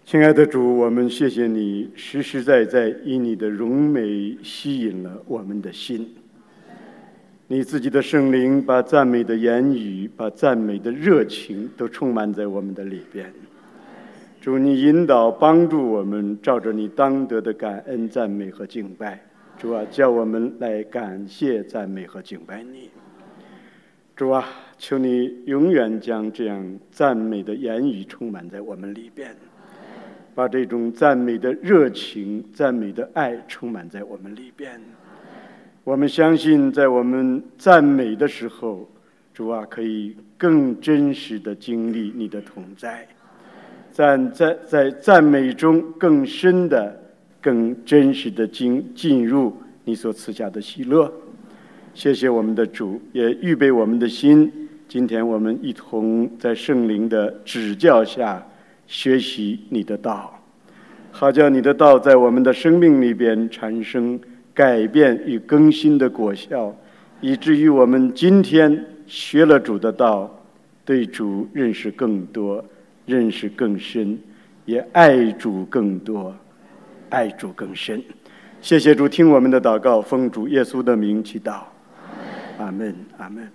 亲爱的主，我们谢谢你实实在在以你的荣美吸引了我们的心。你自己的圣灵把赞美的言语，把赞美的热情都充满在我们的里边。主，你引导帮助我们照着你当得的感恩赞美和敬拜。主啊，叫我们来感谢赞美和敬拜你。主啊，求你永远将这样赞美的言语充满在我们里边，把这种赞美的热情、赞美的爱充满在我们里边。我们相信，在我们赞美的时候，主啊，可以更真实的经历你的同在，在赞美中更深的、更真实的进入你所赐下的喜乐。谢谢我们的主，也预备我们的心。今天我们一同在圣灵的指教下学习你的道，好叫你的道在我们的生命里边产生改变与更新的果效，以至于我们今天学了主的道，对主认识更多，认识更深，也爱主更多，爱主更深。谢谢主，听我们的祷告，奉主耶稣的名祈祷，阿们，阿们。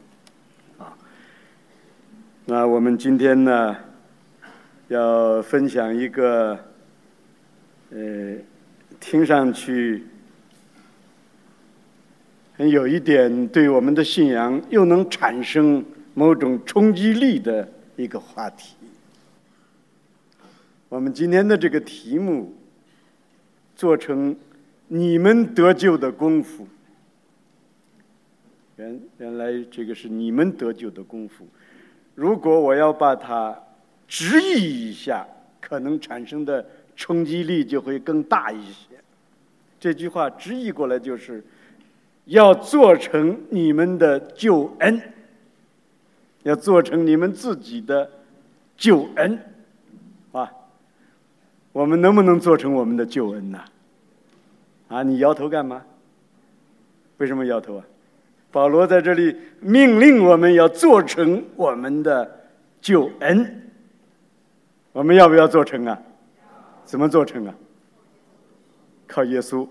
那我们今天呢，要分享一个听上去有一点对我们的信仰又能产生某种冲击力的一个话题。我们今天的这个题目做成你们得救的功夫。原来这个是你们得救的功夫。如果我要把它直译一下，可能产生的冲击力就会更大一些。这句话直译过来就是要做成你们的救恩，要做成你们自己的救恩啊！我们能不能做成我们的救恩呢？啊，你摇头干嘛？为什么摇头啊？保罗在这里命令我们要做成我们的救恩，我们要不要做成啊？怎么做成啊？靠耶稣。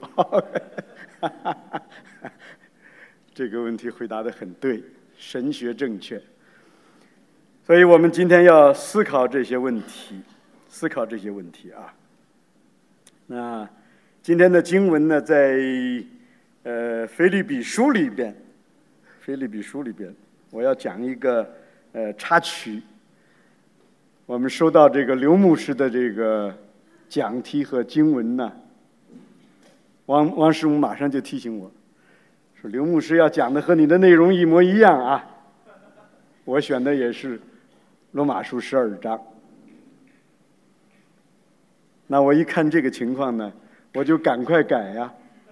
这个问题回答得很对，神学正确。所以我们今天要思考这些问题啊。那今天的经文呢，在腓立比书里边，我要讲一个插曲。我们收到这个刘牧师的这个讲题和经文呢，王师母马上就提醒我说，刘牧师要讲的和你的内容一模一样啊。我选的也是罗马书12章。那我一看这个情况呢，我就赶快改呀。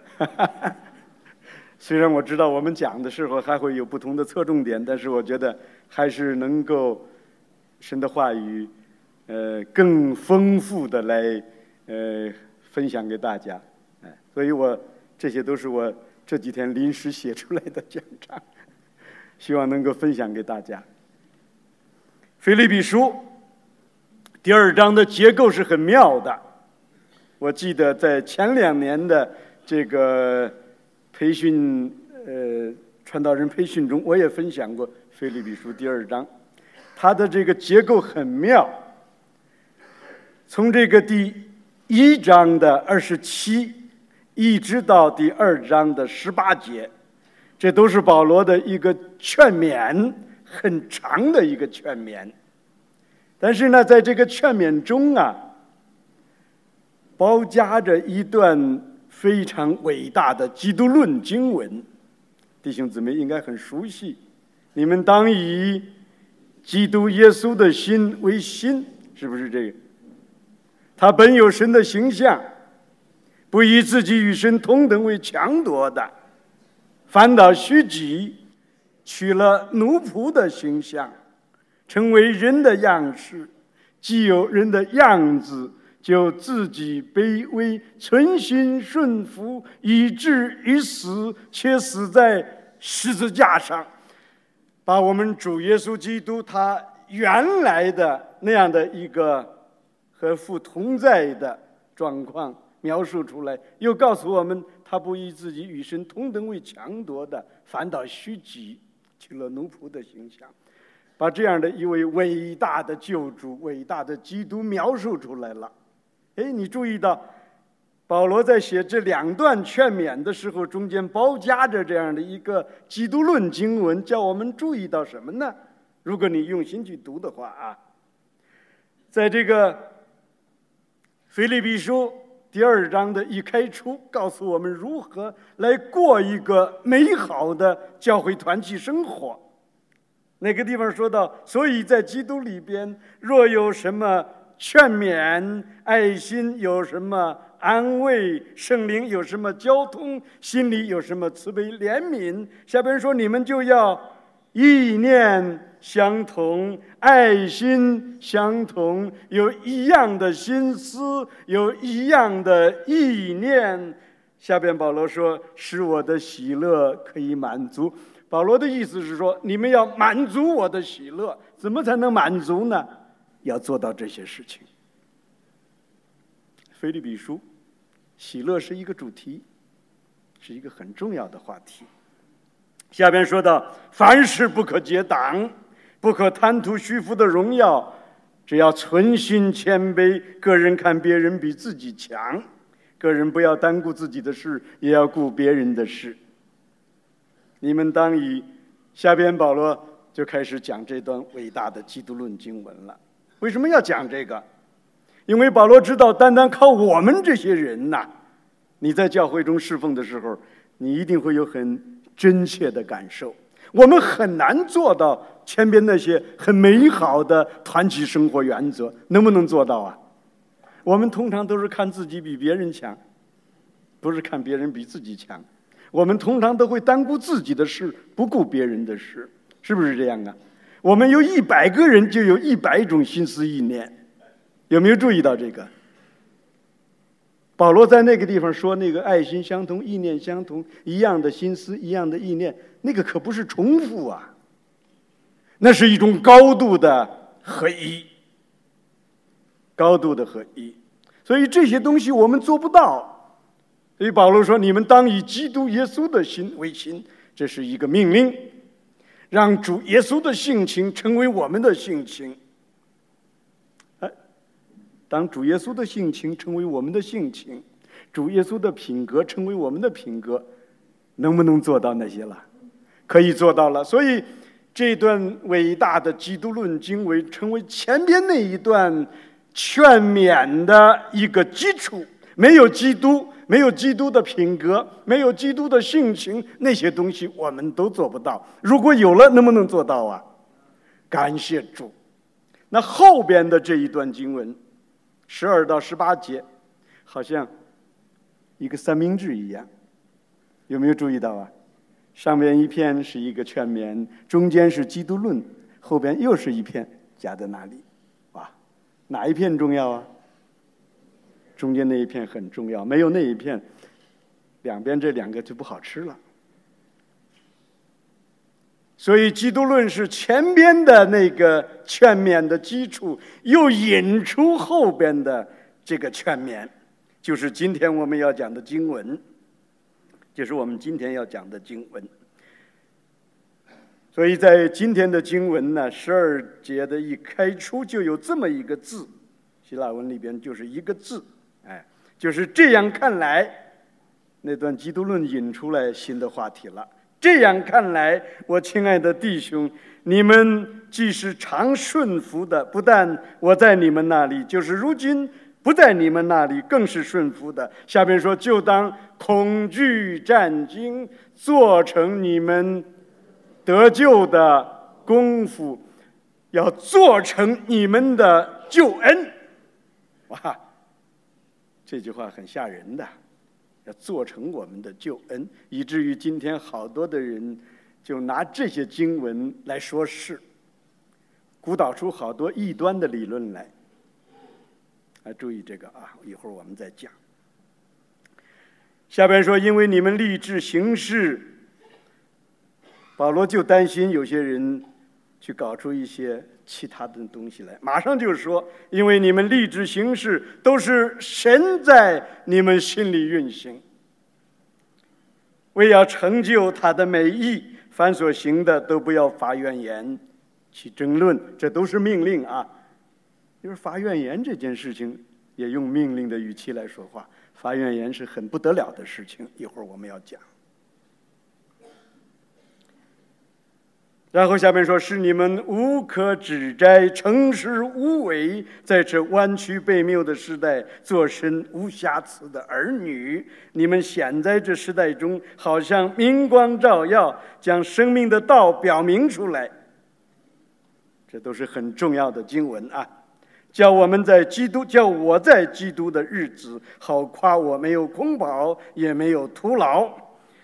虽然我知道我们讲的时候还会有不同的侧重点，但是我觉得还是能够神的话语更丰富的来分享给大家。所以这些都是我这几天临时写出来的讲章，希望能够分享给大家。腓立比书第2章的结构是很妙的。我记得在前2年的这个培训传道人培训中，我也分享过腓立比书第2章，它的这个结构很妙。从这个第1章的27一直到第2章的18节，这都是保罗的一个劝勉，很长的一个劝勉。但是呢，在这个劝勉中啊，包夹着一段非常伟大的基督论经文，弟兄姊妹应该很熟悉。你们当以基督耶稣的心为心，是不是这个？他本有神的形象，不以自己与神同等为强夺的，反倒虚己，取了奴仆的形象，成为人的样式。既有人的样子，就自己卑微，存心顺服，以至于死，且死在十字架上，把我们主耶稣基督他原来的那样的一个和父同在的状况描述出来，又告诉我们他不以自己与神同等为强夺的，反倒虚己，取了奴仆的形象，把这样的一位伟大的救主、伟大的基督描述出来了。你注意到保罗在写这2段劝勉的时候，中间包夹着这样的一个基督论经文，叫我们注意到什么呢？如果你用心去读的话啊，在这个腓立比书第2章的一开初，告诉我们如何来过一个美好的教会团契生活。那个地方说到，所以在基督里边，若有什么劝勉、爱心，有什么安慰，圣灵有什么交通，心里有什么慈悲怜悯，下边说你们就要意念相同，爱心相同，有一样的心思，有一样的意念。下边保罗说，使我的喜乐可以满足。保罗的意思是说，你们要满足我的喜乐。怎么才能满足呢？要做到这些事情。腓立比书，喜乐是一个主题，是一个很重要的话题。下边说到，凡事不可结党，不可贪图虚浮的荣耀，只要存心谦卑，个人看别人比自己强，个人不要单顾自己的事，也要顾别人的事。你们当以，下边保罗就开始讲这段伟大的基督论经文了。为什么要讲这个？因为保罗知道，单单靠我们这些人呐，你在教会中侍奉的时候，你一定会有很真切的感受。我们很难做到前边那些很美好的团体生活原则，能不能做到啊？我们通常都是看自己比别人强，不是看别人比自己强。我们通常都会单顾自己的事，不顾别人的事，是不是这样啊？我们有100个人，就有100种心思意念，有没有注意到这个？保罗在那个地方说，那个爱心相同，意念相同，一样的心思，一样的意念，那个可不是重复啊，那是一种高度的合一，高度的合一。所以这些东西我们做不到。所以保罗说，你们当以基督耶稣的心为心，这是一个命令，让主耶稣的性情成为我们的性情。当主耶稣的性情成为我们的性情，主耶稣的品格成为我们的品格，能不能做到那些了？可以做到了。所以这段伟大的基督论经文成为前边那一段劝勉的一个基础。没有基督，没有基督的品格，没有基督的性情，那些东西我们都做不到。如果有了，能不能做到啊？感谢主。那后边的这一段经文12到18节，好像一个三明治一样，有没有注意到啊？上面一片是一个劝勉，中间是基督论，后边又是一片夹在那里。哇，哪一片重要啊？中间那一片很重要，没有那一片，两边这2个就不好吃了。所以基督论是前边的那个劝勉的基础，又引出后边的这个劝勉，就是今天我们要讲的经文，就是我们今天要讲的经文。所以在今天的经文呢，12节的一开出就有这么一个字，希腊文里边就是一个字，就是这样看来，那段基督论引出来新的话题了。这样看来，我亲爱的弟兄，你们既是常顺服的，不但我在你们那里，就是如今不在你们那里，更是顺服的。下边说，就当恐惧战惊，做成你们得救的功夫，要做成你们的救恩。哇，这句话很吓人的，要做成我们的救恩，以至于今天好多的人就拿这些经文来说事，鼓捣出好多异端的理论来。注意这个啊，一会儿我们再讲。下边说，因为你们立志行事，保罗就担心有些人去搞出一些其他的东西来。马上就说，因为你们立志行事，都是神在你们心里运行，为要成就他的美意，凡所行的都不要发怨言，起争论，这都是命令啊。就是发怨言这件事情，也用命令的语气来说话。发怨言是很不得了的事情，一会儿我们要讲。然后下面说，使你们无可指摘，诚实无伪，在这弯曲悖谬的时代，做神无瑕疵的儿女。你们显在这时代中，好像明光照耀，将生命的道表明出来。这都是很重要的经文啊！叫我在基督的日子，好夸我没有空跑，也没有徒劳。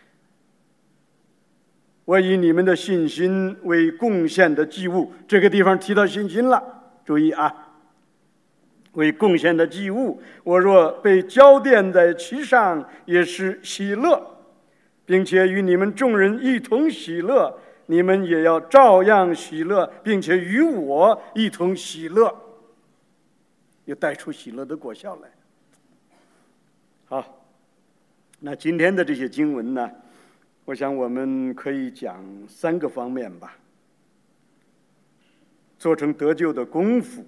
我以你们的信心为贡献的祭物，这个地方提到信心了，注意啊，为贡献的祭物，我若被浇奠在其上，也是喜乐，并且与你们众人一同喜乐。你们也要照样喜乐，并且与我一同喜乐，又带出喜乐的果效来。好，那今天的这些经文呢，我想我们可以讲3个方面吧。做成得救的功夫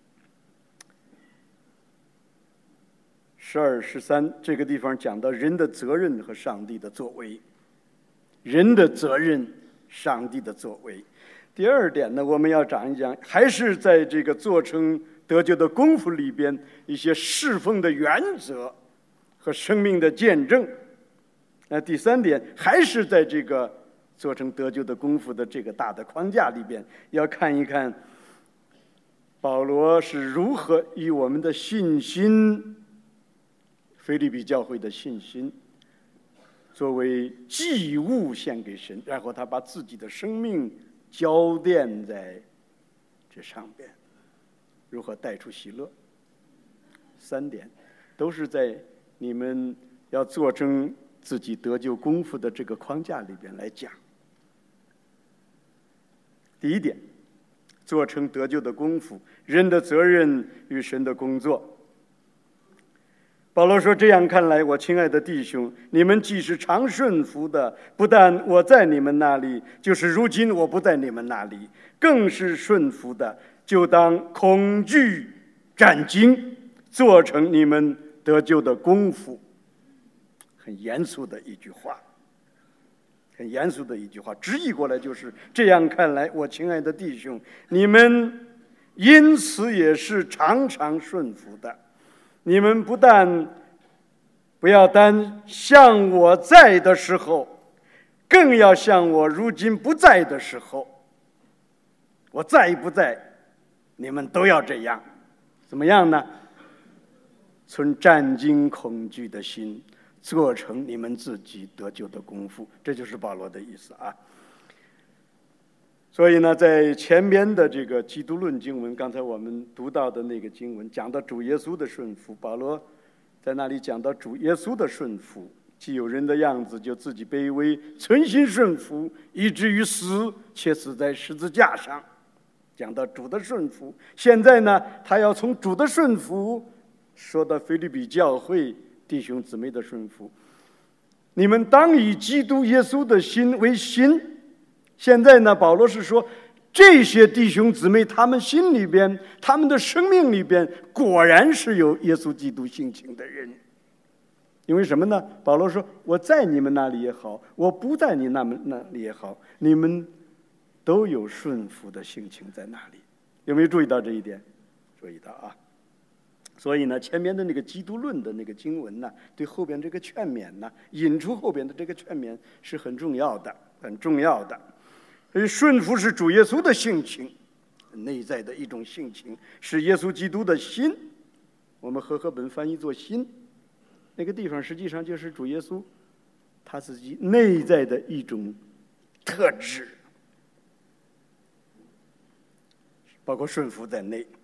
，12、13这个地方讲到人的责任和上帝的作为，人的责任，上帝的作为。第2点呢，我们要讲一讲，还是在这个做成得救的功夫里边一些侍奉的原则和生命的见证。那第3点，还是在这个做成得救的功夫的这个大的框架里边，要看一看保罗是如何以我们的信心，腓立比教会的信心，作为祭物献给神，然后他把自己的生命浇奠在这上边，如何带出喜乐。3点都是在你们要做成自己得救功夫的这个框架里边来讲。第1点，做成得救的功夫，人的责任与神的工作。保罗说，这样看来，我亲爱的弟兄，你们既是常顺服的，不但我在你们那里，就是如今我不在你们那里，更是顺服的，就当恐惧战惊，做成你们得救的功夫。很严肃的一句话，很严肃的一句话，直译过来就是这样看来，我亲爱的弟兄，你们因此也是常常顺服的。你们不要单像我在的时候，更要像我如今不在的时候。我在不在，你们都要这样。怎么样呢？存战惊恐惧的心，做成你们自己得救的功夫。这就是保罗的意思啊。所以呢，在前边的这个基督论经文，刚才我们读到的那个经文，讲到主耶稣的顺服，保罗在那里讲到主耶稣的顺服，既有人的样子，就自己卑微，存心顺服，以至于死，且死在十字架上。讲到主的顺服，现在呢，他要从主的顺服说到腓立比教会弟兄姊妹的顺服。你们当以基督耶稣的心为心。现在呢，保罗是说，这些弟兄姊妹他们心里边，他们的生命里边，果然是有耶稣基督性情的人。因为什么呢？保罗说，我在你们那里也好，我不在你那里也好，你们都有顺服的性情在那里。有没有注意到这一点？注意到啊。所以呢，前面的那个基督论的那个经文呢，对后边这个劝勉呢，引出后边的这个劝勉是很重要的，很重要的。所以顺服是主耶稣的性情，内在的一种性情，是耶稣基督的心。我们和合本翻译作心，那个地方实际上就是主耶稣他自己内在的一种特质，包括顺服在内。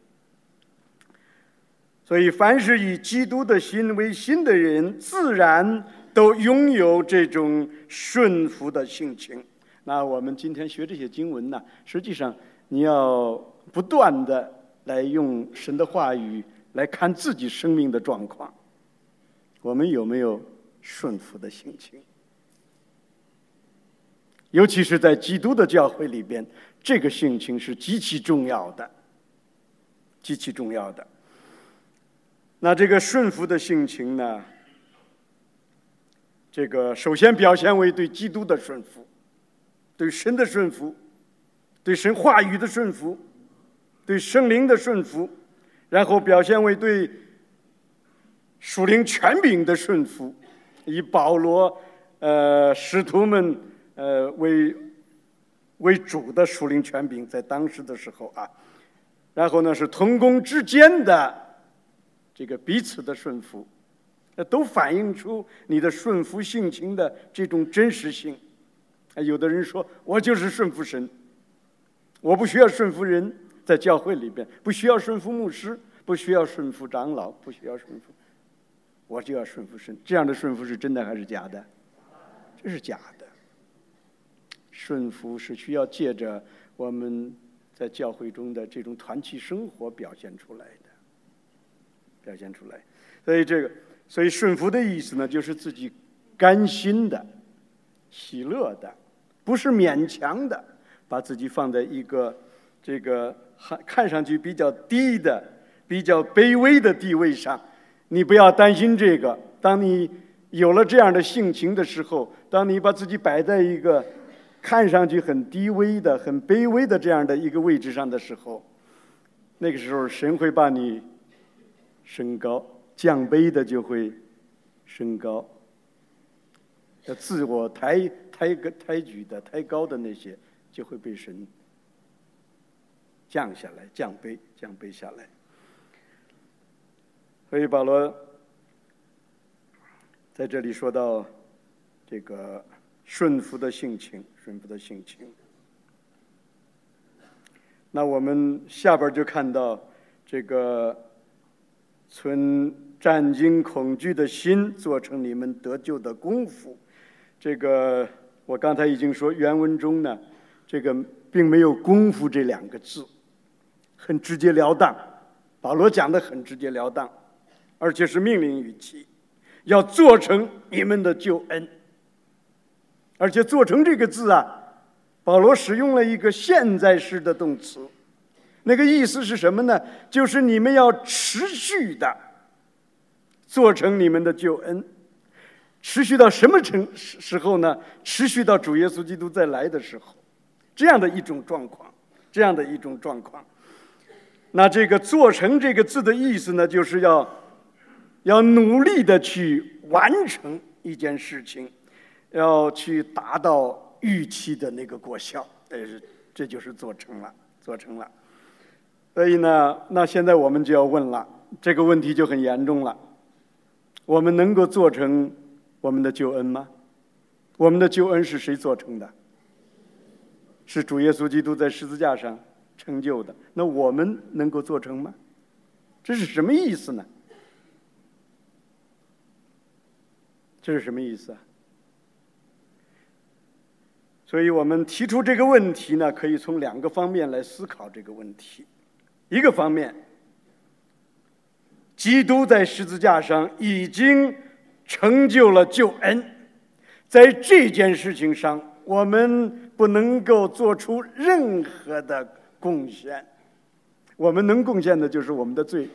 所以凡是以基督的心为心的人，自然都拥有这种顺服的性情。那我们今天学这些经文呢，实际上你要不断的来用神的话语来看自己生命的状况，我们有没有顺服的性情？尤其是在基督的教会里边，这个性情是极其重要的，极其重要的。那这个顺服的性情呢，这个首先表现为对基督的顺服，对神的顺服，对神话语的顺服，对圣灵的顺服，然后表现为对属灵权柄的顺服，以保罗使徒们为主的属灵权柄，在当时的时候啊，然后呢是同工之间的这个彼此的顺服，都反映出你的顺服性情的这种真实性。有的人说我就是顺服神，我不需要顺服人，在教会里边不需要顺服牧师，不需要顺服长老，不需要顺服，我就要顺服神。这样的顺服是真的还是假的？这是假的。顺服是需要借着我们在教会中的这种团契生活表现出来的，表现出来。所以顺服的意思呢，就是自己甘心的、喜乐的，不是勉强的，把自己放在一个这个看上去比较低的、比较卑微的地位上。你不要担心这个，当你有了这样的性情的时候，当你把自己摆在一个看上去很低微的、很卑微的这样的一个位置上的时候，那个时候神会把你升高，降卑的就会升高，自我抬举的、抬高的那些就会被神降下来、降卑下来。所以保罗在这里说到这个顺服的性情，顺服的性情。那我们下边就看到这个存战惊恐惧的心，做成你们得救的功夫。这个我刚才已经说，原文中呢，这个并没有功夫这两个字，很直截了当。保罗讲的很直截了当，而且是命令语气，要做成你们的救恩。而且做成这个字啊，保罗使用了一个现在式的动词，那个意思是什么呢？就是你们要持续的做成你们的救恩。持续到什么时候呢？持续到主耶稣基督再来的时候，这样的一种状况，这样的一种状况。那这个做成这个字的意思呢，就是要努力的去完成一件事情，要去达到预期的那个果效，这就是做成了，做成了。所以呢，那现在我们就要问了，这个问题就很严重了：我们能够做成我们的救恩吗？我们的救恩是谁做成的？是主耶稣基督在十字架上成就的。那我们能够做成吗？这是什么意思呢？这是什么意思啊？所以我们提出这个问题呢，可以从两个方面来思考这个问题。一个方面，基督在十字架上已经成就了救恩，在这件事情上，我们不能够做出任何的贡献。我们能贡献的就是我们的罪。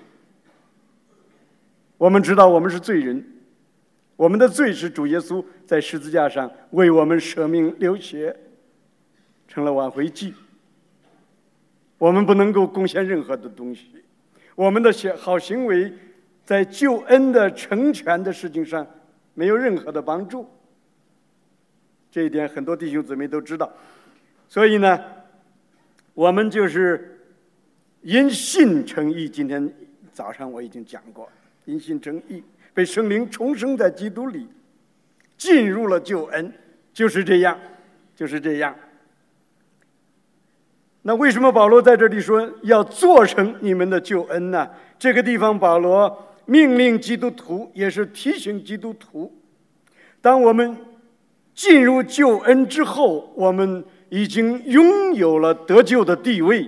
我们知道我们是罪人，我们的罪是主耶稣在十字架上为我们舍命流血，成了挽回祭。我们不能够贡献任何的东西，我们的好行为在救恩的成全的事情上没有任何的帮助。这一点很多弟兄姊妹都知道。所以呢，我们就是因信称义。今天早上我已经讲过，因信称义，被圣灵重生在基督里，进入了救恩，就是这样，就是这样。那为什么保罗在这里说要做成你们的救恩呢？这个地方保罗命令基督徒，也是提醒基督徒，当我们进入救恩之后，我们已经拥有了得救的地位，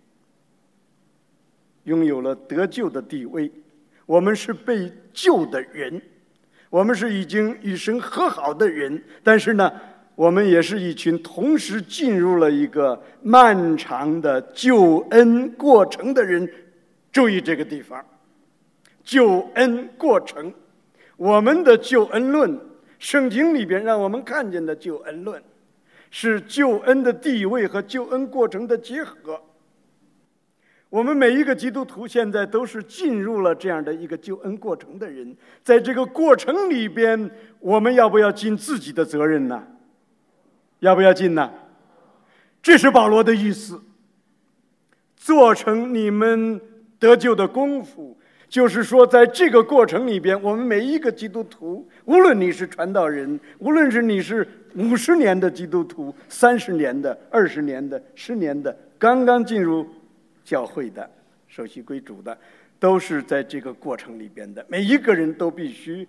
拥有了得救的地位。我们是被救的人，我们是已经与神和好的人，但是呢，我们也是一群同时进入了一个漫长的救恩过程的人。注意这个地方，救恩过程，我们的救恩论，圣经里边让我们看见的救恩论，是救恩的地位和救恩过程的结合。我们每一个基督徒现在都是进入了这样的一个救恩过程的人，在这个过程里边，我们要不要尽自己的责任呢？要不要尽呢？这是保罗的意思。做成你们得救的功夫，就是说，在这个过程里边，我们每一个基督徒，无论你是传道人，无论是你是50年的基督徒、30年的、20年的、10年的，刚刚进入教会的、受洗归主的，都是在这个过程里边的。每一个人都必须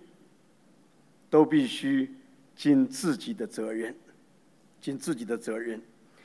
尽自己的责任，尽自己的责任。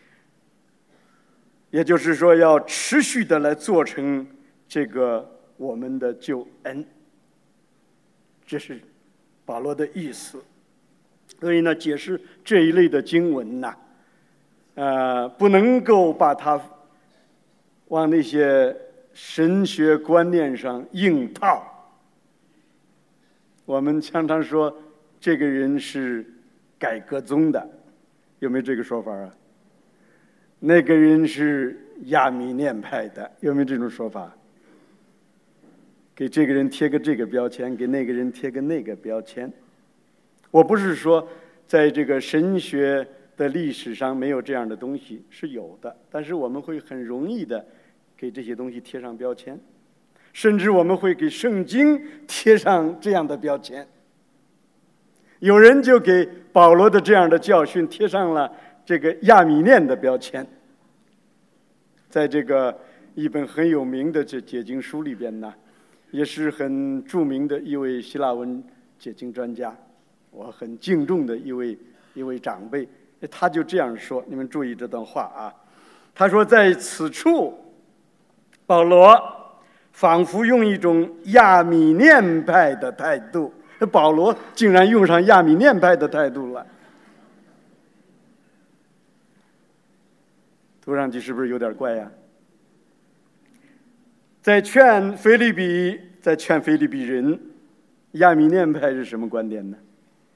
也就是说，要持续的来做成这个我们的救恩，这是保罗的意思。所以呢，解释这一类的经文呢，不能够把它往那些神学观念上硬套。我们常常说，这个人是改革宗的，有没有这个说法啊？那个人是亚米念派的，有没有这种说法？给这个人贴个这个标签，给那个人贴个那个标签。我不是说在这个神学的历史上没有这样的东西，是有的，但是我们会很容易的给这些东西贴上标签，甚至我们会给圣经贴上这样的标签。有人就给保罗的这样的教训贴上了这个亚米念的标签。在这个一本很有名的这解经书里边呢，也是很著名的一位希腊文解经专家，我很敬重的一位长辈，他就这样说，你们注意这段话啊。他说，在此处，保罗仿佛用一种亚米念派的态度，保罗竟然用上亚米念派的态度了。读上去是不是有点怪呀？在劝腓立比人，亚米念派是什么观点呢？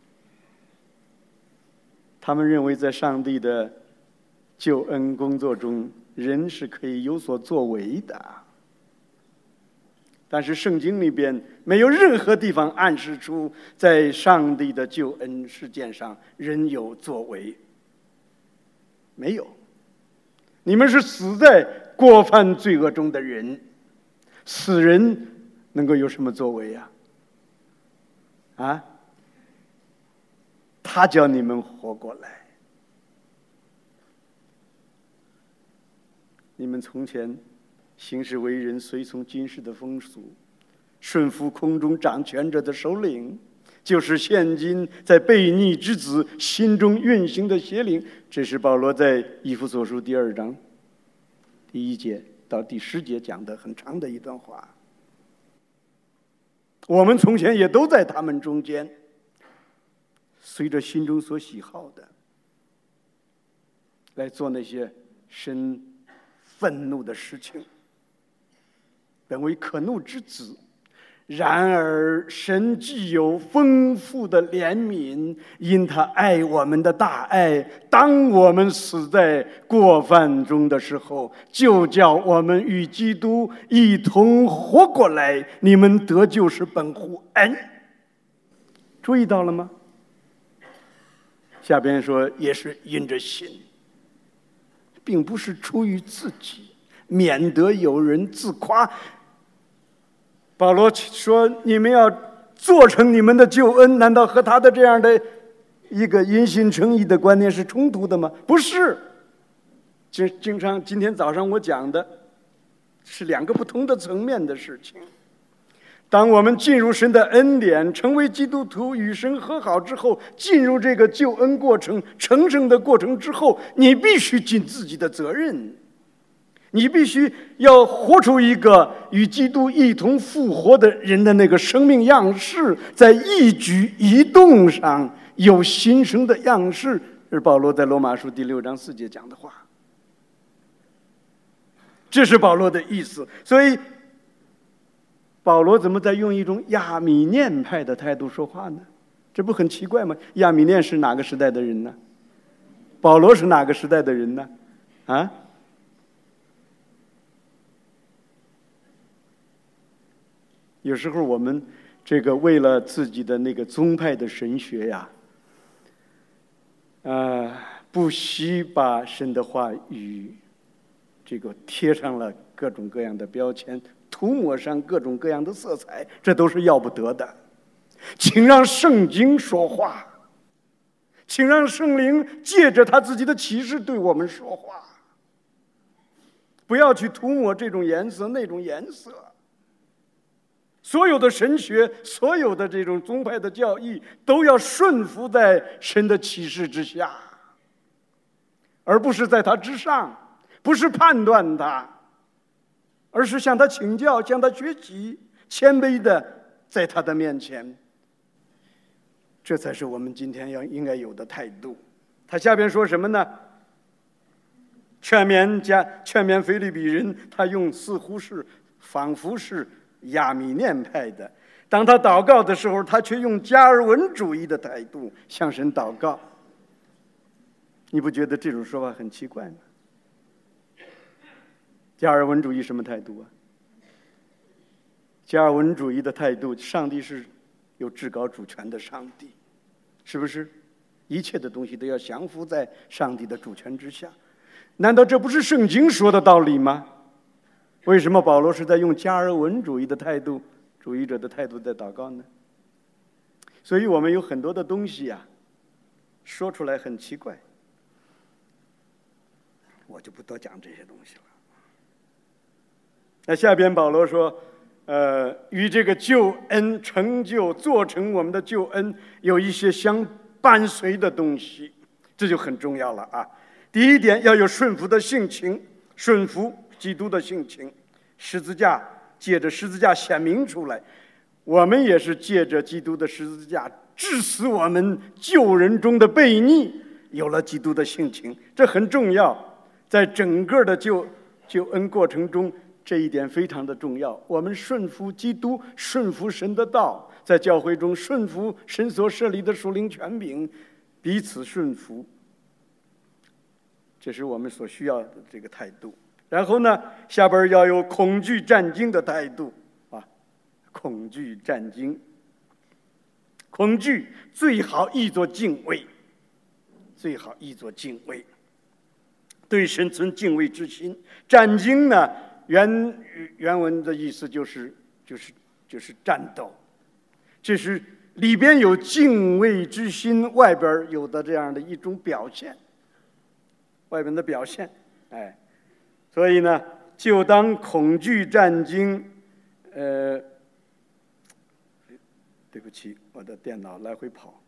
他们认为在上帝的救恩工作中，人是可以有所作为的，但是圣经里边没有任何地方暗示出在上帝的救恩事件上人有作为，没有。你们是死在过犯罪恶中的人，死人能够有什么作为呀？他叫你们活过来。你们从前行事为人，随从今世的风俗，顺服空中掌权者的首领，就是现今在悖逆之子心中运行的邪灵。这是保罗在以弗所书第2章第1节到第10节讲的很长的一段话。我们从前也都在他们中间，随着心中所喜好的来做那些神愤怒的事情，本为可怒之子。然而神既有丰富的怜悯，因他爱我们的大爱，当我们死在过犯中的时候，就叫我们与基督一同活过来。你们得救是本乎恩。注意到了吗？下边说也是因着信，并不是出于自己，免得有人自夸。保罗说，你们要做成你们的救恩，难道和他的这样的一个因信称义的观念是冲突的吗？不是。经常今天早上我讲的是2个不同的层面的事情。 当我们进入神的恩典，成为基督徒，与神和好之后，进入这个救恩过程、成圣的过程之后，你必须尽自己的责任，你必须要活出一个与基督一同复活的人的那个生命样式，在一举一动上有新生的样式。这是保罗在罗马书第6章4节讲的话，这是保罗的意思。所以保罗怎么在用一种亚米念派的态度说话呢？这不很奇怪吗？亚米念是哪个时代的人呢？保罗是哪个时代的人呢？啊？有时候我们这个为了自己的那个宗派的神学呀，不惜把神的话语这个贴上了各种各样的标签，涂抹上各种各样的色彩，这都是要不得的。请让圣经说话，请让圣灵借着他自己的启示对我们说话，不要去涂抹这种颜色那种颜色。所有的神学，所有的这种宗派的教义，都要顺服在神的启示之下，而不是在他之上，不是判断他，而是向他请教，向他学习，谦卑的在他的面前。这才是我们今天应该有的态度。他下边说什么呢？劝勉腓立比人，他用似乎是仿佛是亚米念派的，当他祷告的时候，他却用加尔文主义的态度向神祷告。你不觉得这种说法很奇怪吗？加尔文主义什么态度啊？加尔文主义的态度，上帝是有至高主权的上帝，是不是？一切的东西都要降服在上帝的主权之下。难道这不是圣经说的道理吗？为什么保罗是在用加尔文主义的态度、主义者的态度在祷告呢？所以我们有很多的东西啊，说出来很奇怪，我就不多讲这些东西了。那下边保罗说，与这个救恩成就、做成我们的救恩有一些相伴随的东西，这就很重要了啊。第一点，要有顺服的性情，顺服基督的性情。十字架，借着十字架显明出来，我们也是借着基督的十字架致死我们旧人中的悖逆，有了基督的性情，这很重要。在整个的救恩过程中，这一点非常的重要。我们顺服基督，顺服神的道，在教会中顺服神所设立的属灵权柄，彼此顺服，这是我们所需要的这个态度。然后呢，下边要有恐惧战惊的态度啊，恐惧战惊，恐惧最好译作敬畏，最好译作敬畏，对神存敬畏之心。战惊呢，原文的意思就是战斗，这是里边有敬畏之心，外边有的这样的一种表现，外边的表现，哎。所以呢，就当恐惧战惊，对不起，我的电脑来回跑。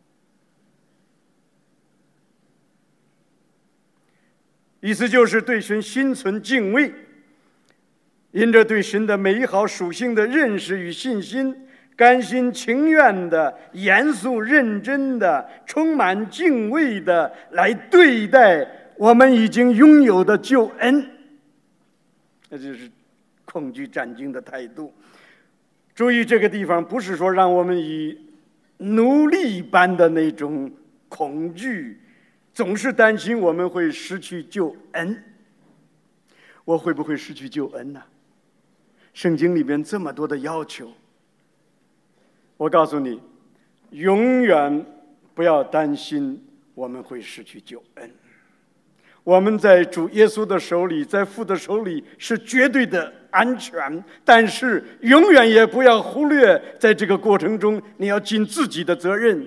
意思就是对神心存敬畏，因着对神的美好属性的认识与信心，甘心情愿的、严肃认真的、充满敬畏的来对待我们已经拥有的救恩。这就是恐惧战惊的态度。注意这个地方不是说让我们以奴隶般的那种恐惧，总是担心我们会失去救恩。我会不会失去救恩呢？圣经里边这么多的要求，我告诉你，永远不要担心我们会失去救恩。我们在主耶稣的手里，在父的手里是绝对的安全，但是永远也不要忽略，在这个过程中你要尽自己的责任。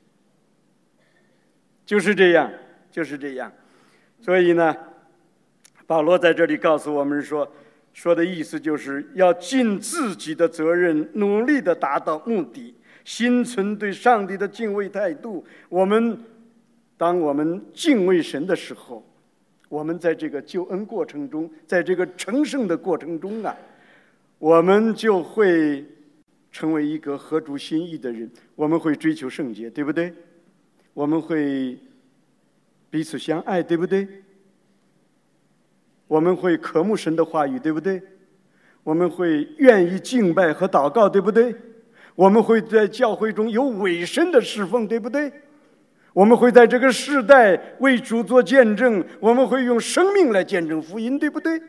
就是这样，就是这样。所以呢，保罗在这里告诉我们说， 说的意思就是要尽自己的责任，努力的达到目的，心存对上帝的敬畏态度。当我们敬畏神的时候，我们在这个救恩过程中，在这个成圣的过程中啊，我们就会成为一个合主心意的人。我们会追求圣洁，对不对？我们会彼此相爱，对不对？我们会渴慕神的话语，对不对？我们会愿意敬拜和祷告，对不对？我们会在教会中有委身的侍奉，对不对？我们会在这个世代为主做见证，我们会用生命来见证福音，对不对？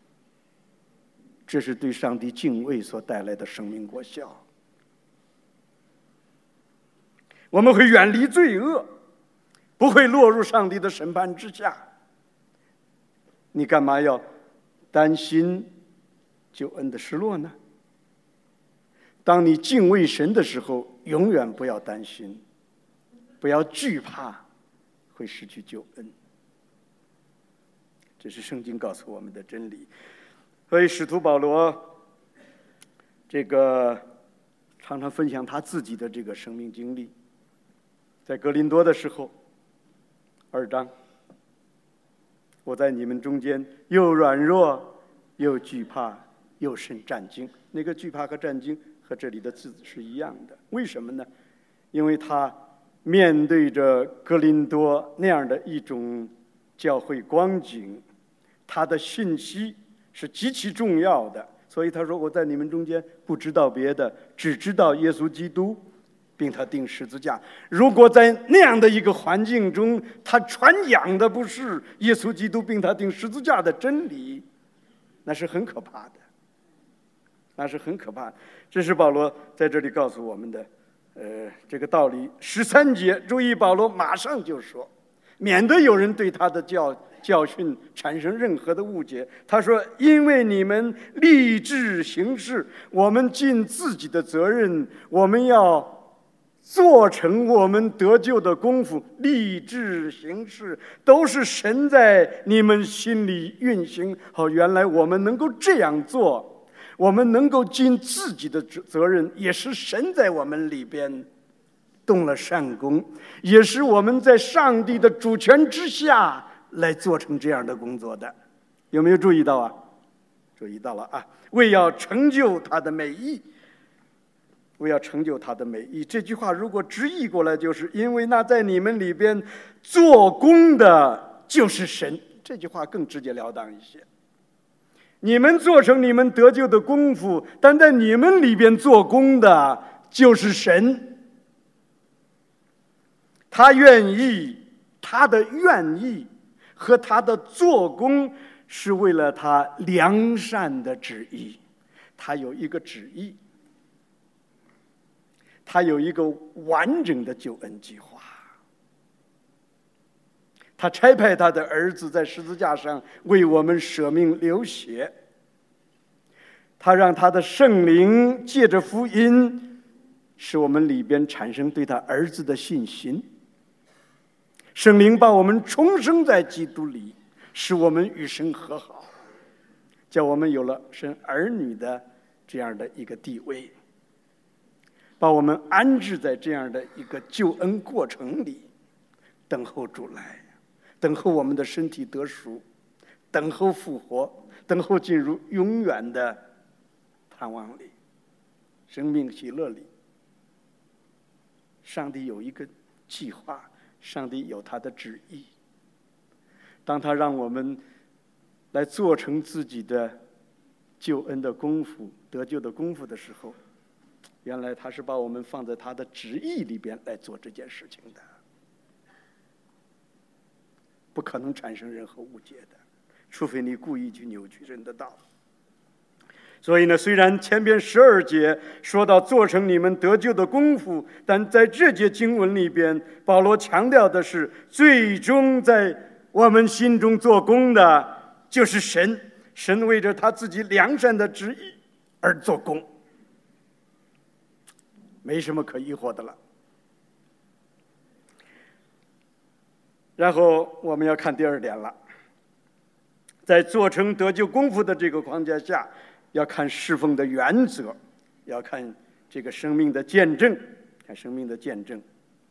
这是对上帝敬畏所带来的生命果效。我们会远离罪恶，不会落入上帝的审判之下。你干嘛要担心救恩的失落呢？当你敬畏神的时候，永远不要担心，不要惧怕会失去救恩。这是圣经告诉我们的真理。所以使徒保罗常常分享他自己的这个生命经历。在哥林多的时候，2章，我在你们中间又软弱又惧怕又甚战惊。那个惧怕和战惊和这里的字是一样的。为什么呢？因为他面对着哥林多那样的一种教会光景，他的信息是极其重要的。所以他说，我在你们中间不知道别的，只知道耶稣基督并他钉十字架。如果在那样的一个环境中，他传讲的不是耶稣基督并他钉十字架的真理，那是很可怕的，那是很可怕的。这是保罗在这里告诉我们的这个道理。13节，注意保罗马上就说，免得有人对他的教训产生任何的误解。他说，因为你们立志行事，我们尽自己的责任，我们要做成我们得救的功夫。立志行事都是神在你们心里运行。原来我们能够这样做，我们能够尽自己的责任，也是神在我们里边动了善功，也是我们在上帝的主权之下来做成这样的工作的。有没有注意到啊？注意到了啊！为要成就他的美意，为要成就他的美意。这句话如果直译过来，就是因为那在你们里边做工的就是神。这句话更直截了当一些。你们做成你们得救的功夫，但在你们里边做工的就是神。他愿意，他的愿意和他的做工是为了他良善的旨意。他有一个旨意，他有一个完整的救恩计划。他差派他的儿子在十字架上为我们舍命流血，他让他的圣灵借着福音使我们里边产生对他儿子的信心。圣灵把我们重生在基督里，使我们与神和好，叫我们有了神儿女的这样的一个地位，把我们安置在这样的一个救恩过程里，等候主来，等候我们的身体得赎，等候复活，等候进入永远的盼望里，生命喜乐里。上帝有一个计划，上帝有他的旨意。当他让我们来做成自己的救恩的功夫、得救的功夫的时候，原来他是把我们放在他的旨意里边来做这件事情的，不可能产生任何误解的，除非你故意去扭曲神的道。所以呢，虽然前边12节说到做成你们得救的功夫，但在这节经文里边，保罗强调的是，最终在我们心中做工的就是神，神为着他自己良善的旨意而做工，没什么可疑惑的了。然后我们要看第2点了， 在做成得救功夫的这个框架下，要看侍奉的原则，要看这个生命的见证，看生命的见证。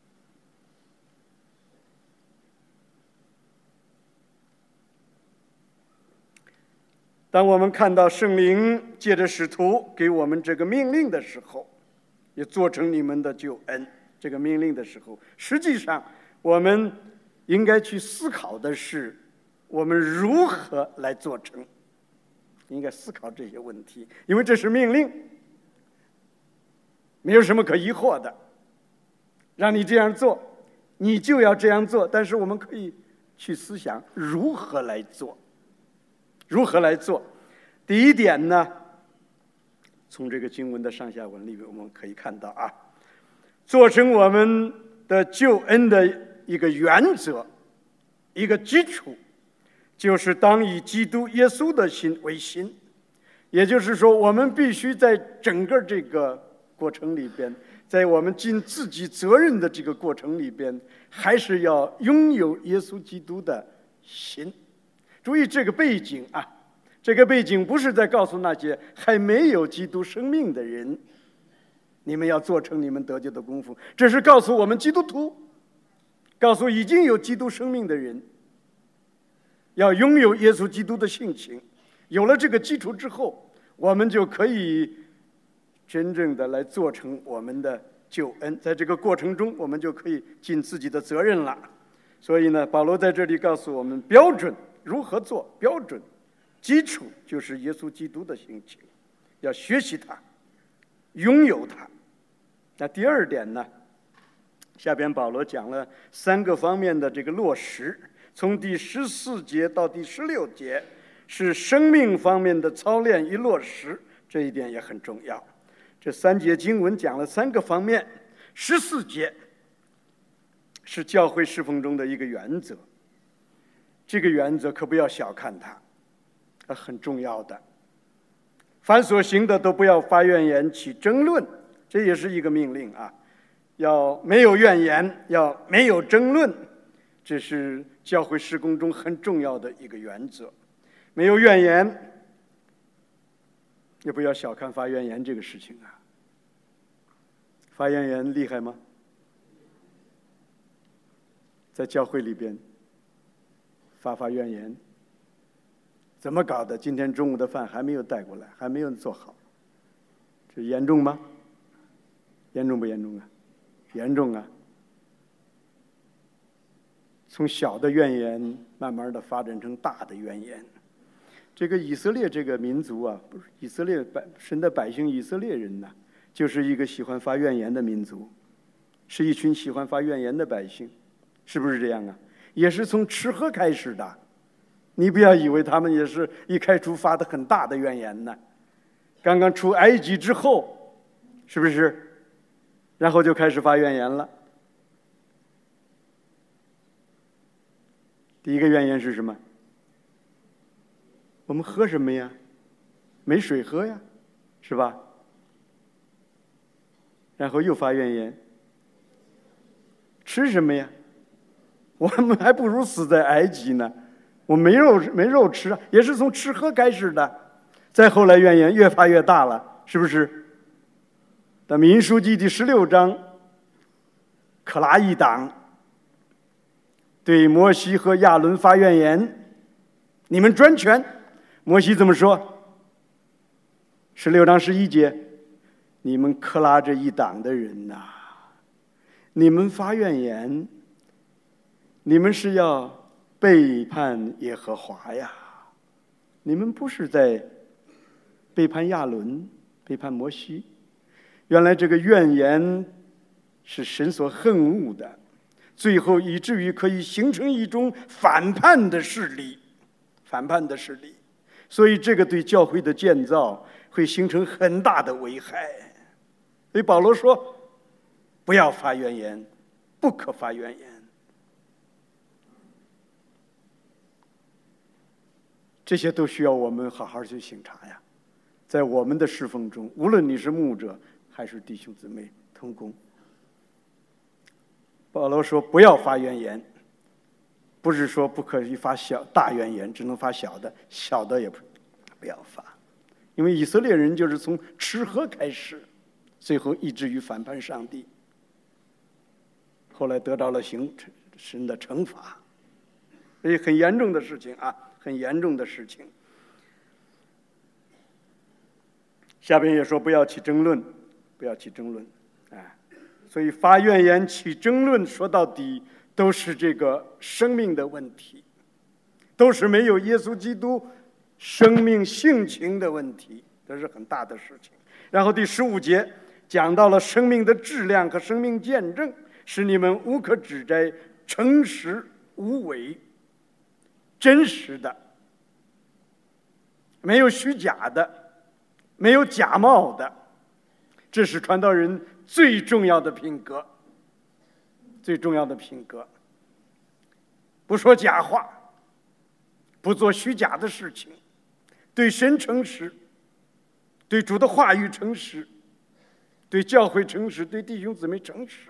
当我们看到圣灵借着使徒给我们这个命令的时候，也做成你们的救恩这个命令的时候，实际上我们应该去思考的是，我们如何来做成，应该思考这些问题，因为这是命令，没有什么可疑惑的。让你这样做，你就要这样做，但是我们可以去思想如何来做。如何来做？第一点呢，从这个经文的上下文里面我们可以看到啊，做成我们的救恩的一个原则，一个基础，就是当以基督耶稣的心为心。也就是说，我们必须在整个这个过程里边，在我们尽自己责任的这个过程里边，还是要拥有耶稣基督的心。注意这个背景啊，这个背景不是在告诉那些还没有基督生命的人，你们要做成你们得救的功夫，这是告诉我们基督徒，告诉已经有基督生命的人，要拥有耶稣基督的性情。有了这个基础之后，我们就可以真正的来做成我们的救恩。在这个过程中，我们就可以尽自己的责任了。所以呢，保罗在这里告诉我们标准如何做，标准基础就是耶稣基督的性情，要学习它，拥有它。那第二点呢，下边保罗讲了3个方面的这个落实，从第14节到第16节是生命方面的操练与落实，这一点也很重要。这3节经文讲了3个方面，14节是教会侍奉中的一个原则，这个原则可不要小看它，很重要的。凡所行的都不要发怨言起争论，这也是一个命令啊，要没有怨言，要没有争论，这是教会事工中很重要的一个原则。没有怨言，也不要小看发怨言这个事情啊。发怨言厉害吗？在教会里边发怨言，怎么搞的？今天中午的饭还没有带过来，还没有做好，这严重吗？严重不严重啊？严重啊！从小的怨言慢慢的发展成大的怨言。这个以色列这个民族啊，不是以色列神的百姓以色列人呐，就是一个喜欢发怨言的民族，是一群喜欢发怨言的百姓，是不是这样啊？也是从吃喝开始的。你不要以为他们也是一开始发的很大的怨言呢。刚刚出埃及之后，是不是？然后就开始发怨言了。第一个怨言是什么？我们喝什么呀？没水喝呀，是吧？然后又发怨言。吃什么呀？我们还不如死在埃及呢。我没肉吃啊，也是从吃喝开始的。再后来怨言越发越大了，是不是？到民数记第16章，可拉一党对摩西和亚伦发怨言，你们专权。摩西怎么说？16章11节，你们可拉这一党的人呐，你们发怨言，你们是要背叛耶和华呀！你们不是在背叛亚伦，背叛摩西。原来这个怨言是神所恨恶的，最后以至于可以形成一种反叛的势力，反叛的势力。所以这个对教会的建造会形成很大的危害。所以保罗说，不要发怨言，不可发怨言。这些都需要我们好好去省察呀。在我们的侍奉中，无论你是牧者还是弟兄姊妹同工，保罗说不要发怨言， 不是说不可以发大怨言，只能发小的，小的也不要发。因为以色列人就是从吃喝开始，最后以至于反叛上帝，后来得到了神的惩罚，所以很严重的事情啊，很严重的事情。下边也说不要起争论，不要起争论，所以发怨言、起争论，说到底都是这个生命的问题，都是没有耶稣基督生命性情的问题，这是很大的事情。然后第15节讲到了生命的质量和生命见证，使你们无可指摘、诚实无伪、真实的，没有虚假的，没有假冒的，这是传道人最重要的品格，最重要的品格。不说假话，不做虚假的事情，对神诚实，对主的话语诚实，对教会诚实，对弟兄姊妹诚实，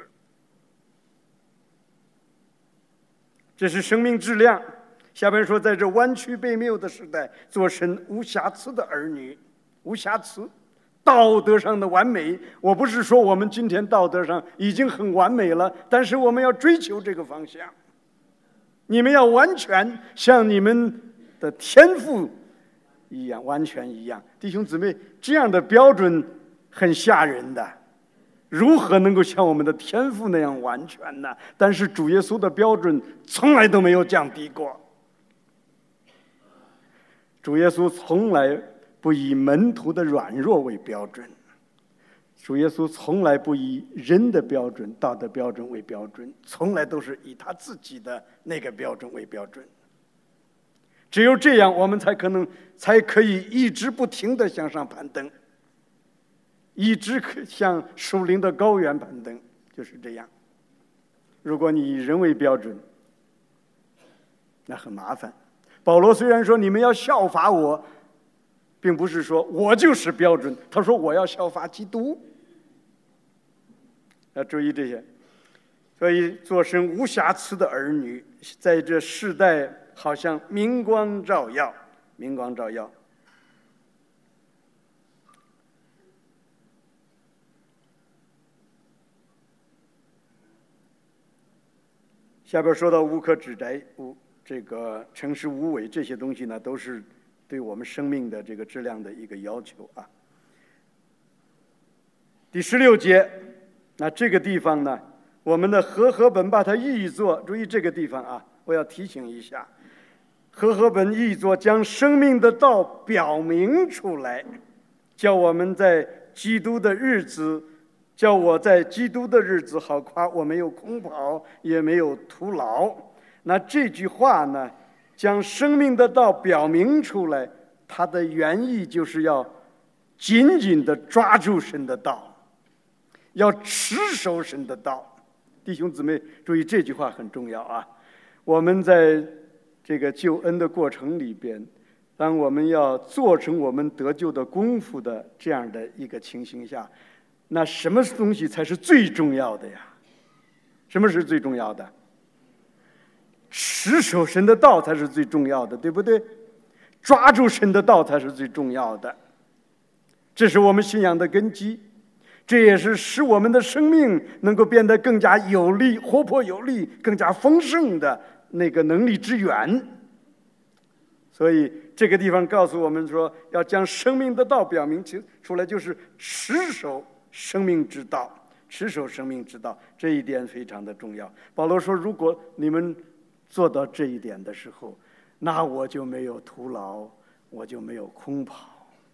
这是生命质量。下边说，在这弯曲悖谬的时代，做神无瑕疵的儿女，无瑕疵，道德上的完美。我不是说我们今天道德上已经很完美了，但是我们要追求这个方向。你们要完全像你们的天父一样，完全一样。弟兄姊妹，这样的标准很吓人的，如何能够像我们的天父那样完全呢？但是主耶稣的标准从来都没有降低过。主耶稣从来不以门徒的软弱为标准，主耶稣从来不以人的标准、道德标准为标准，从来都是以他自己的那个标准为标准。只有这样，我们才可以一直不停地向上攀登，一直向属灵的高原攀登，就是这样。如果你以人为标准，那很麻烦。保罗虽然说你们要效法我，并不是说我就是标准，他说我要效法基督。要注意这些。所以做神无瑕疵的儿女，在这世代好像明光照耀，明光照耀。下边说到无可指摘，这个诚实无伪，这些东西呢，都是对我们生命的这个质量的一个要求啊。第16节，那这个地方呢，我们的和本把它译作，注意这个地方啊，我要提醒一下，和本译作将生命的道表明出来，叫我们在基督的日子，叫我在基督的日子好夸我没有空跑，也没有徒劳。那这句话呢，将生命的道表明出来，它的原意就是要紧紧地抓住神的道，要持守神的道。弟兄姊妹，注意这句话很重要啊！我们在这个救恩的过程里边，当我们要做成我们得救的功夫的这样的一个情形下，那什么东西才是最重要的呀？什么是最重要的？持守神的道才是最重要的，对不对？抓住神的道才是最重要的，这是我们信仰的根基，这也是使我们的生命能够变得更加有力、活泼有力、更加丰盛的那个能力之源。所以这个地方告诉我们说，要将生命的道表明出来，就是持守生命之道，持守生命之道，这一点非常的重要。保罗说，如果你们做到这一点的时候，那我就没有徒劳，我就没有空跑。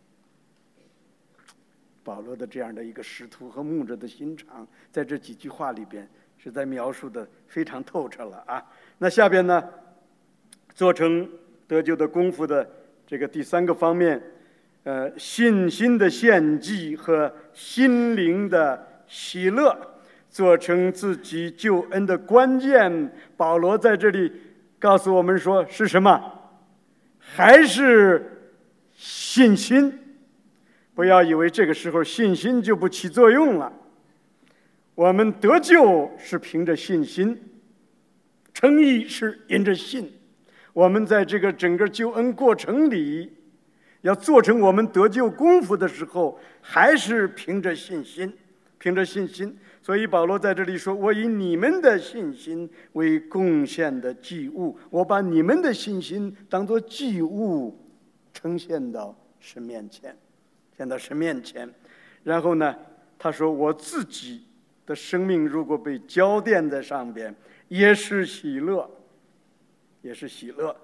保罗的这样的一个使徒和牧者的心肠，在这几句话里边是在描述的非常透彻了啊。那下边呢，做成得救的功夫的这个第3个方面，信心的献祭和心灵的喜乐，做成自己救恩的关键。保罗在这里告诉我们说是什么？还是信心。不要以为这个时候信心就不起作用了。我们得救是凭着信心， 称义是因着信。我们在这个整个救恩过程里，要做成我们得救功夫的时候，还是凭着信心，凭着信心。所以保罗在这里说：“我以你们的信心为贡献的祭物，我把你们的信心当作祭物呈现到神面前，献到神面前。然后呢，他说我自己的生命如果被浇奠在上边，也是喜乐，也是喜乐。”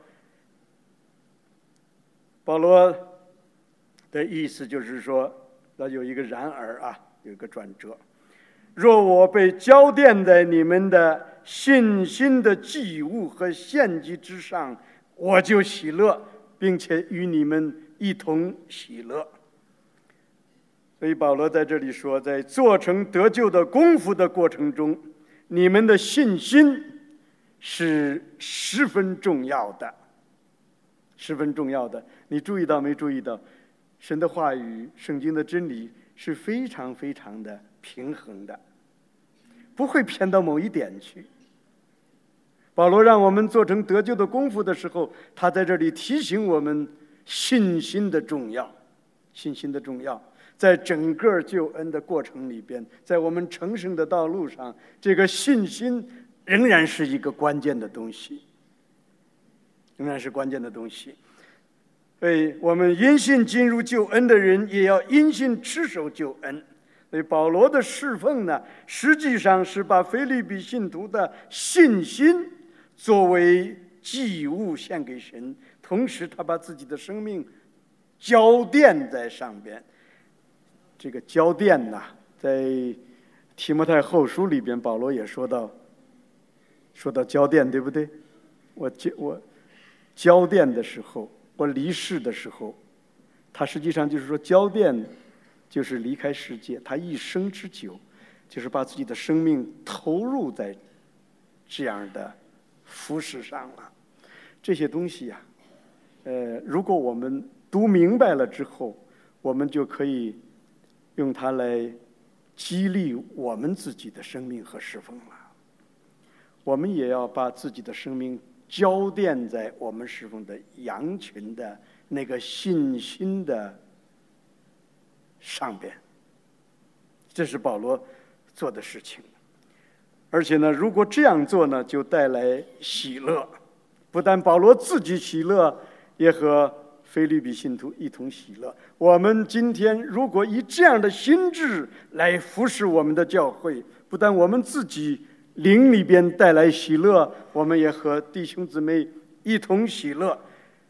保罗的意思就是说，要有一个然而啊，有一个转折。若我被浇奠在你们的信心的祭物和献祭之上，我就喜乐，并且与你们一同喜乐。所以保罗在这里说，在做成得救的功夫的过程中，你们的信心是十分重要的，十分重要的。你注意到没注意到，神的话语、圣经的真理是非常非常的平衡的，不会偏到某一点去。保罗让我们做成得救的功夫的时候，他在这里提醒我们信心的重要，信心的重要。在整个救恩的过程里边，在我们成圣的道路上，这个信心仍然是一个关键的东西，仍然是关键的东西。所以我们因信进入救恩的人，也要因信持守救恩。所以保罗的侍奉呢，实际上是把腓立比信徒的信心作为祭物献给神，同时他把自己的生命浇奠在上边。这个浇奠呢，在提摩太后书里边，保罗也说到浇奠，对不对？我浇奠的时候，我离世的时候，他实际上就是说浇奠就是离开世界，他一生之久就是把自己的生命投入在这样的服事上了。这些东西呀，如果我们读明白了之后，我们就可以用它来激励我们自己的生命和侍奉了。我们也要把自己的生命浇奠在我们侍奉的羊群的那个信心的上边，这是保罗做的事情。而且呢，如果这样做呢，就带来喜乐，不但保罗自己喜乐，也和腓立比信徒一同喜乐。我们今天如果以这样的心志来服侍我们的教会，不但我们自己灵里边带来喜乐，我们也和弟兄姊妹一同喜乐。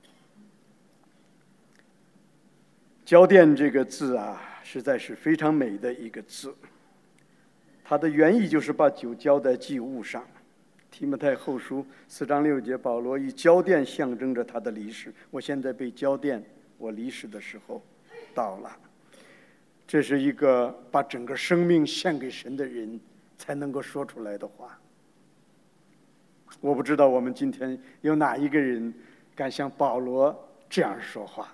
浇奠这个字啊，实在是非常美的一个字。它的原意就是把酒浇在祭物上。提摩太后书4章6节，保罗以浇奠象征着他的离世。我现在被浇奠，我离世的时候到了。这是一个把整个生命献给神的人才能够说出来的话。我不知道我们今天有哪一个人敢像保罗这样说话。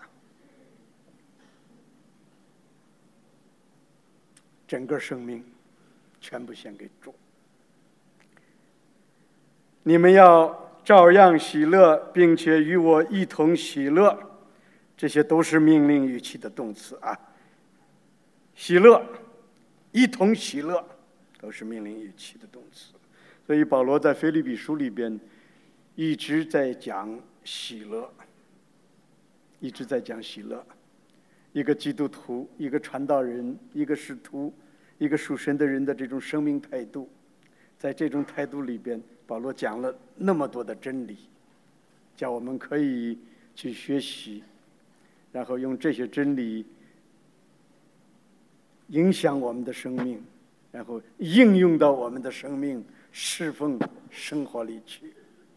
整个生命全部献给主。你们要照样喜乐，并且与我一同喜乐。这些都是命令语气的动词啊。喜乐，一同喜乐，都是命令语气的动词。所以保罗在腓立比书里边一直在讲喜乐，一直在讲喜乐。一个基督徒，一个传道人，一个使徒，一个属神的人的这种生命态度，在这种态度里边，保罗讲了那么多的真理，叫我们可以去学习，然后用这些真理影响我们的生命，然后应用到我们的生命侍奉生活里去。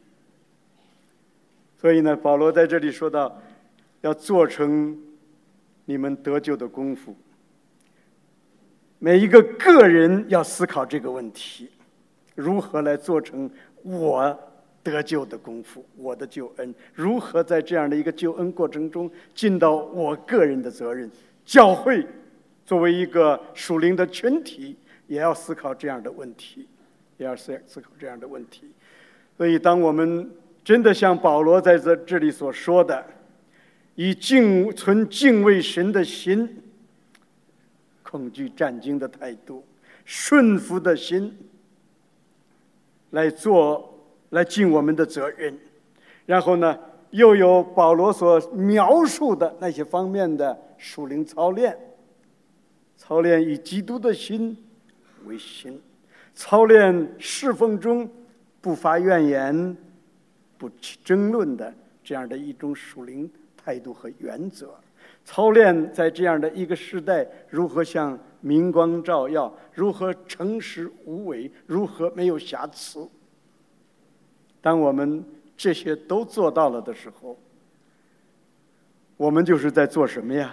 所以呢，保罗在这里说到，要做成你们得救的功夫。每一个个人要思考这个问题，如何来做成我得救的功夫，我的救恩，如何在这样的一个救恩过程中尽到我个人的责任。教会作为一个属灵的群体，也要思考这样的问题，也要思考这样的问题。 所以，当我们真的像保罗在这里所说的，以存敬畏神的心，恐惧战惊的态度，顺服的心来尽我们的责任，然后呢，又有保罗所描述的那些方面的属灵操练，以基督的心为心，操练侍奉中不发怨言、不起争论的这样的一种属灵态度和原则，操练在这样的一个时代如何像明光照耀，如何诚实无伪，如何没有瑕疵。当我们这些都做到了的时候，我们就是在做什么呀？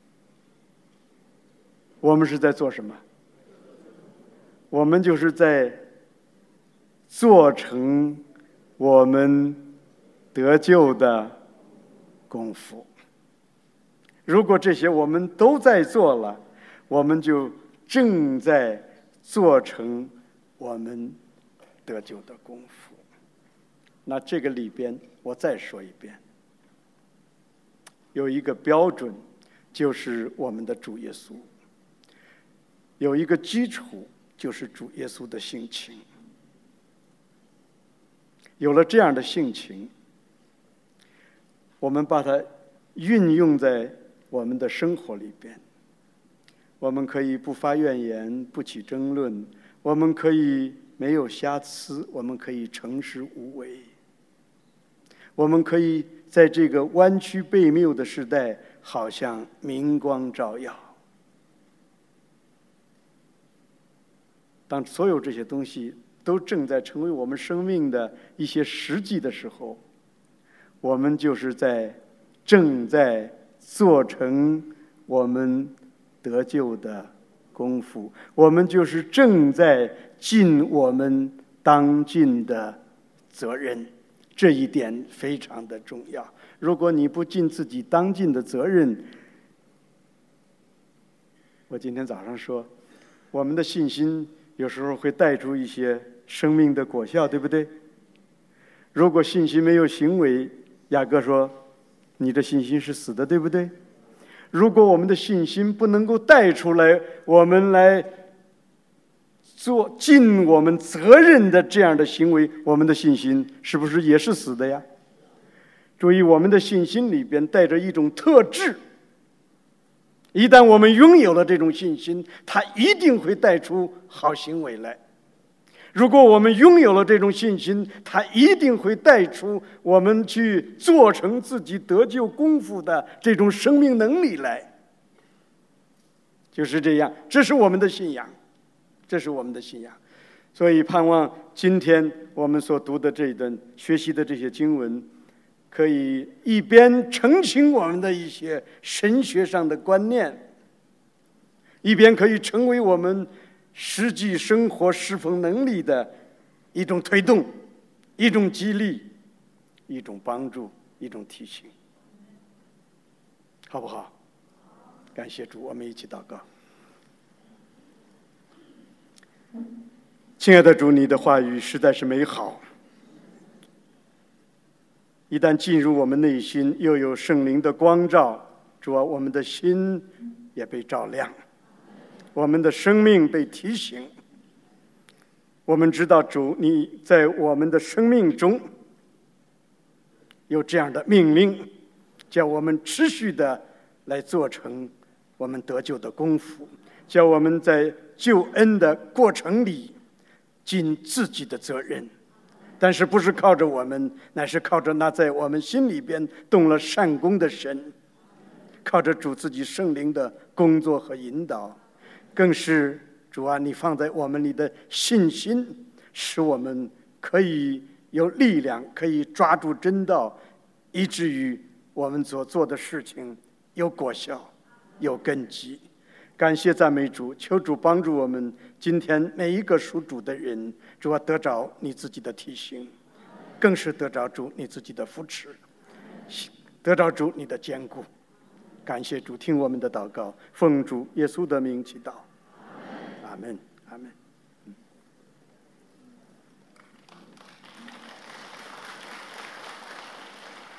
我们是在做什么？我们就是在做成我们得救的功夫。如果这些我们都在做了，我们就正在做成我们得救的功夫。那这个里边，我再说一遍，有一个标准，就是我们的主耶稣；有一个基础，就是主耶稣的性情。有了这样的性情，我们把它运用在我们的生活里边，我们可以不发怨言，不起争论，我们可以没有瑕疵，我们可以诚实无伪，我们可以在这个弯曲悖谬的时代，好像明光照耀。当所有这些东西都正在成为我们生命的一些实际的时候，我们就是正在做成我们得救的功夫，我们就是正在尽我们当尽的责任。这一点非常的重要。如果你不尽自己当尽的责任，我今天早上说，我们的信心有时候会带出一些生命的果效，对不对？如果信心没有行为，雅各说你的信心是死的，对不对？如果我们的信心不能够带出来我们来做尽我们责任的这样的行为，我们的信心是不是也是死的呀？注意，我们的信心里边带着一种特质，一旦我们拥有了这种信心，它一定会带出好行为来。如果我们拥有了这种信心，它一定会带出我们去做成自己得救功夫的这种生命能力来。就是这样，这是我们的信仰，这是我们的信仰。所以盼望今天我们所读的这一段学习的这些经文，可以一边澄清我们的一些神学上的观念，一边可以成为我们实际生活侍奉能力的一种推动，一种激励，一种帮助，一种提醒，好不好？感谢主，我们一起祷告。亲爱的主，你的话语实在是美好，一旦进入我们内心，又有圣灵的光照，主啊，我们的心也被照亮，我们的生命被提醒。我们知道主，你在我们的生命中有这样的命令，叫我们持续的来做成我们得救的功夫，叫我们在救恩的过程里尽自己的责任。但是不是靠着我们，乃是靠着那在我们心里边动了善功的神，靠着主自己圣灵的工作和引导，更是主啊，你放在我们里的信心，使我们可以有力量，可以抓住真道，以至于我们所做的事情有果效，有根基。感谢赞美主，求主帮助我们今天每一个属主的人，主啊，得着你自己的提醒，更是得着主你自己的扶持，得着主你的坚固。感谢主，听我们的祷告，奉主耶稣的名祈祷，阿门，阿门。